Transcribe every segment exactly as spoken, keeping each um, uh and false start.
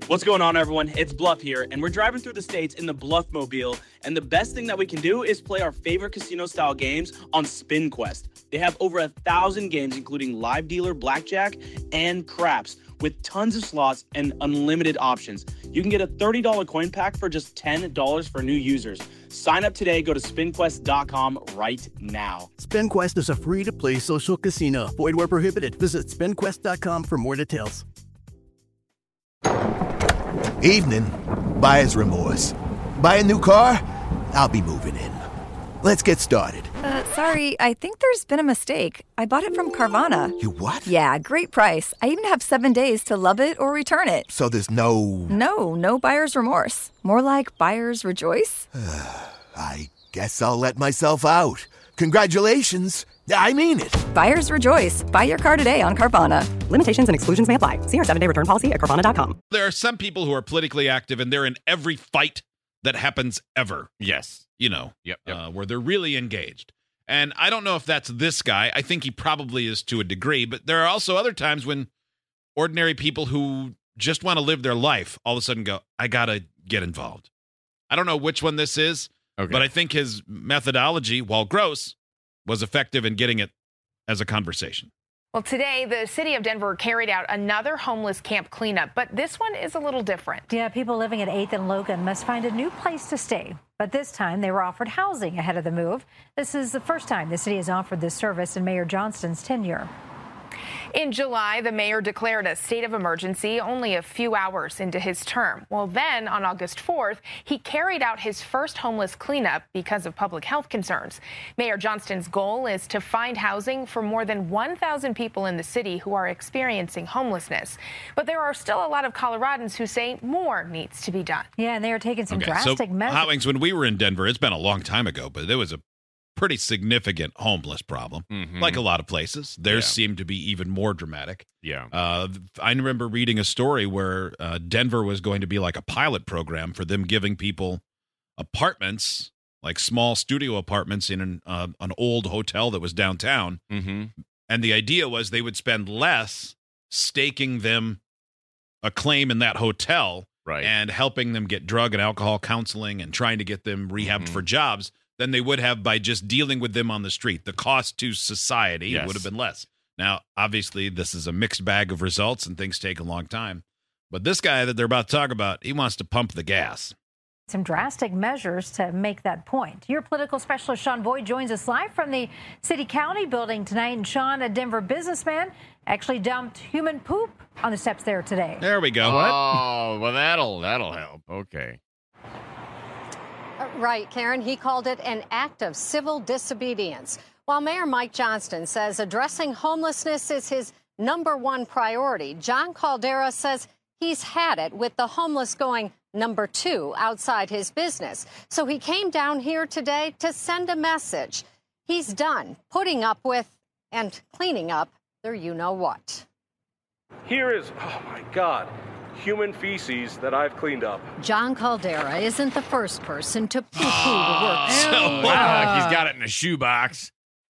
What's going on, everyone? It's Bluff here, and we're driving through the states in the Bluff Mobile, and the best thing that we can do is play our favorite casino-style games on SpinQuest. They have over a thousand games, including live dealer, blackjack, and craps, with tons of slots and unlimited options. You can get a thirty dollars coin pack for just ten dollars for new users. Sign up today. Go to spin quest dot com right now. SpinQuest is a free-to-play social casino. Void where prohibited. Visit spin quest dot com for more details. Evening. Buyer's remorse. Buy a new car? I'll be moving in. Let's get started. Uh, sorry, I think there's been a mistake. I bought it from Carvana. You what? Yeah, great price. I even have seven days to love it or return it. So there's no... No, no buyer's remorse. More like buyer's rejoice. I guess I'll let myself out. Congratulations. I mean it. Buyer's rejoice. Buy your car today on Carvana. Limitations and exclusions may apply. See our seven-day return policy at Carvana dot com. There are some people who are politically active, and they're in every fight that happens ever. Yes. You know, Yep. yep. uh, where they're really engaged. And I don't know if that's this guy. I think he probably is to a degree, but there are also other times when ordinary people who just want to live their life all of a sudden go, I got to get involved. I don't know which one this is, Okay. but I think his methodology, while gross, was effective in getting it as a conversation. Well, today, the city of Denver carried out another homeless camp cleanup, but this one is a little different. Yeah, people living at eighth and Logan must find a new place to stay. But this time, they were offered housing ahead of the move. This is the first time the city has offered this service in Mayor Johnston's tenure. In July, the mayor declared a state of emergency only a few hours into his term. Well, then on August fourth, he carried out his first homeless cleanup because of public health concerns. Mayor Johnston's goal is to find housing for more than one thousand people in the city who are experiencing homelessness. But there are still a lot of Coloradans who say more needs to be done. Yeah, and they are taking some Okay, drastic so, measures. Howings, when we were in Denver, it's been a long time ago, but there was a pretty significant homeless problem, Mhm. like a lot of places. Theirs Yeah. seemed to be even more dramatic. Yeah. Uh, I remember reading a story where uh, Denver was going to be like a pilot program for them giving people apartments, like small studio apartments in an, uh, an old hotel that was downtown. Mm-hmm. And the idea was they would spend less staking them a claim in that hotel Right. and helping them get drug and alcohol counseling and trying to get them rehabbed Mhm. for jobs than they would have by just dealing with them on the street. The cost to society Yes. would have been less. Now, obviously, this is a mixed bag of results and things take a long time. But this guy that they're about to talk about, he wants to pump the gas. Some drastic measures to make that point. Your political specialist, Sean Boyd, joins us live from the City County building tonight. And Sean, a Denver businessman, actually dumped human poop on the steps there today. There we go. Oh, well, that'll that'll help. Okay. Uh, Right, Karen. He called it an act of civil disobedience. While Mayor Mike Johnston says addressing homelessness is his number one priority, John Caldera says he's had it with the homeless going number two outside his business. So he came down here today to send a message. He's done putting up with and cleaning up their you-know-what. Here is, oh my God, human feces that I've cleaned up. John Caldera isn't the first person to poo-poo the work. So, Wow, he's got it in a shoebox.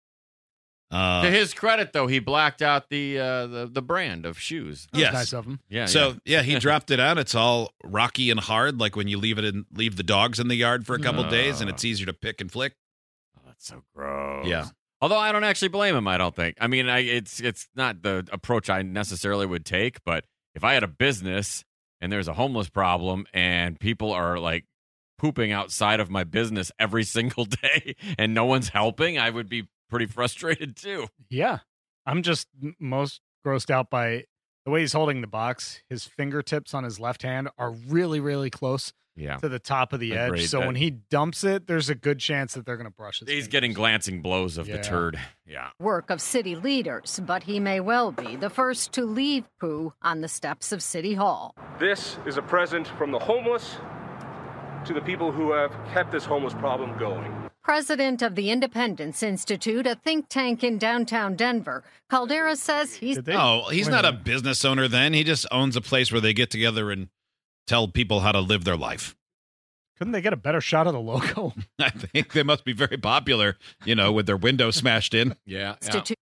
Uh, To his credit, though, he blacked out the uh, the, the brand of shoes. yes. Nice of him. Yeah. So yeah, he dropped it out. It's all rocky and hard, like when you leave it in, leave the dogs in the yard for a couple Uh. days, and it's easier to pick and flick. Oh, that's so gross. Yeah. Although I don't actually blame him. I don't think. I mean, I, it's it's not the approach I necessarily would take. But if I had a business and there's a homeless problem and people are like pooping outside of my business every single day and no one's helping, I would be pretty frustrated too. Yeah. I'm just m- most grossed out by the way he's holding the box. His fingertips on his left hand are really, really close Yeah. to the top of the Agreed. edge. So That- when he dumps it, there's a good chance that they're going to brush his He's fingers. getting glancing blows of Yeah. the turd. Yeah. Work of city leaders, but he may well be the first to leave poo on the steps of City Hall. This is a present from the homeless to the people who have kept this homeless problem going. President of the Independence Institute, a think tank in downtown Denver, Caldera says he's Did they- Oh, he's wait not a minute. business owner then. He just owns a place where they get together and tell people how to live their life. Couldn't they get a better shot of the logo? I think they must be very popular, you know, with their window smashed in. Yeah. yeah. Institute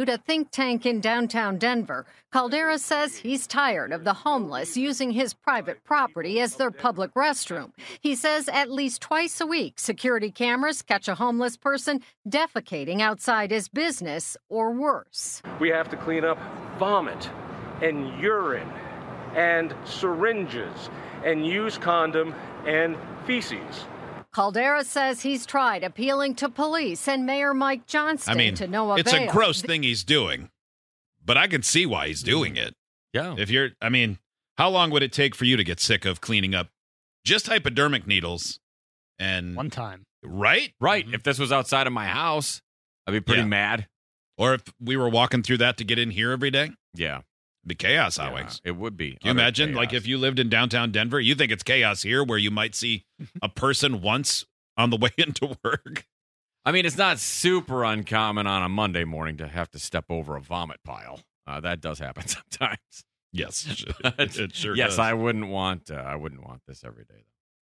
a think tank in downtown Denver. Caldera says he's tired of the homeless using his private property as their public restroom. He says at least twice a week, security cameras catch a homeless person defecating outside his business or worse. We have to clean up vomit and urine and syringes and used condom and feces. Caldera says he's tried appealing to police and Mayor Mike Johnston I mean, to no avail. it's a gross thing he's doing, but I can see why he's doing it. Yeah. If you're, I mean, how long would it take for you to get sick of cleaning up just hypodermic needles? And one time, right? Right. If this was outside of my house, I'd be pretty Yeah. mad. Or if we were walking through that to get in here every day, Yeah. it'd be chaos, Yeah, Alex. it would be. Can you utter imagine, chaos. like, if you lived in downtown Denver, you think it's chaos here where you might see a person once on the way into work? I mean, it's not super uncommon on a Monday morning to have to step over a vomit pile. Uh, that does happen sometimes. Yes, But, it sure yes, does. I wouldn't want. Uh, I wouldn't want this every day.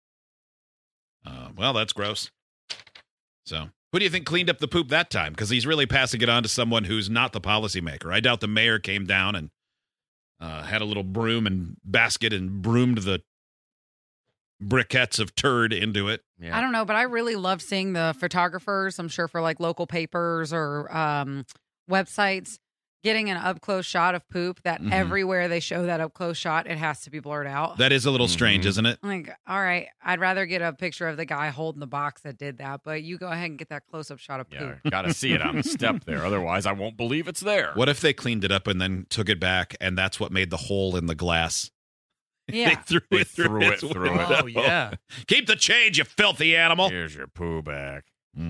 Uh, well, that's gross. So, who do you think cleaned up the poop that time? Because he's really passing it on to someone who's not the policymaker. I doubt the mayor came down and uh, had a little broom and basket and broomed the briquettes of turd into it. Yeah. I don't know, but I really love seeing the photographers, I'm sure for like local papers or um, websites, getting an up close shot of poop that Mhm. everywhere they show that up close shot, it has to be blurred out. That is a little strange, Mhm. isn't it? I'm like, all right, I'd rather get a picture of the guy holding the box that did that, but you go ahead and get that close up shot of Yeah, poop. got to see it on the step there. Otherwise, I won't believe it's there. What if they cleaned it up and then took it back, and that's what made the hole in the glass? Yeah. They threw They it through, threw it its through it. window. Oh, yeah. Keep the change, you filthy animal. Here's your poo back.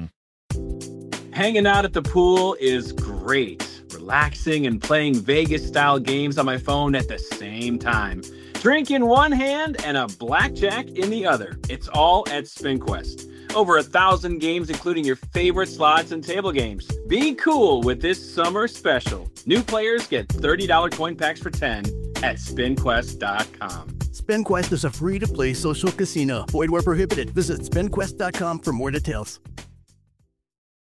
Hanging out at the pool is great. Relaxing and playing Vegas-style games on my phone at the same time. Drink in one hand and a blackjack in the other. It's all at SpinQuest. Over a thousand games, including your favorite slots and table games. Be cool with this summer special. New players get thirty dollars coin packs for ten at spin quest dot com. SpinQuest is a free-to-play social casino. Void where prohibited. Visit spin quest dot com for more details.